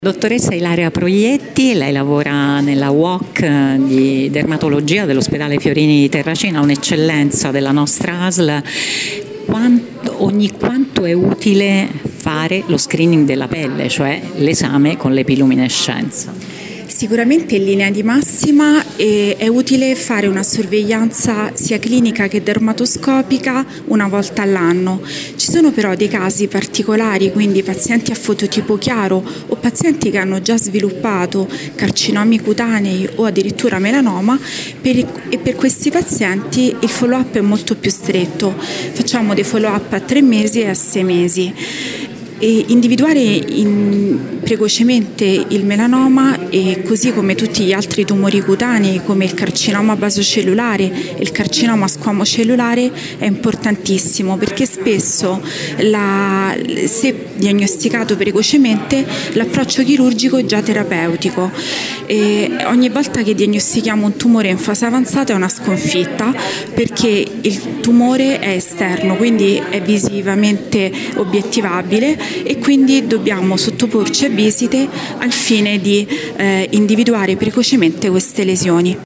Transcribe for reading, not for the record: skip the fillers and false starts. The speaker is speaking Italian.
Dottoressa Ilaria Proietti, lei lavora nella UOC di dermatologia dell'ospedale Fiorini di Terracina, un'eccellenza della nostra ASL. Ogni quanto è utile fare lo screening della pelle, cioè l'esame con l'epiluminescenza? Sicuramente in linea di massima è utile fare una sorveglianza sia clinica che dermatoscopica una volta all'anno. Ci sono però dei casi particolari, quindi pazienti a fototipo chiaro o pazienti che hanno già sviluppato carcinomi cutanei o addirittura melanoma e per questi pazienti il follow-up è molto più stretto. Facciamo dei follow-up a 3 mesi e a 6 mesi. E individuare precocemente il melanoma, e così come tutti gli altri tumori cutanei come il carcinoma basocellulare e il carcinoma squamocellulare è importantissimo, perché spesso se diagnosticato precocemente l'approccio chirurgico è già terapeutico e ogni volta che diagnostichiamo un tumore in fase avanzata è una sconfitta, perché il tumore è esterno, quindi è visivamente obiettivabile e quindi dobbiamo sottoporci a visite al fine di individuare precocemente queste lesioni.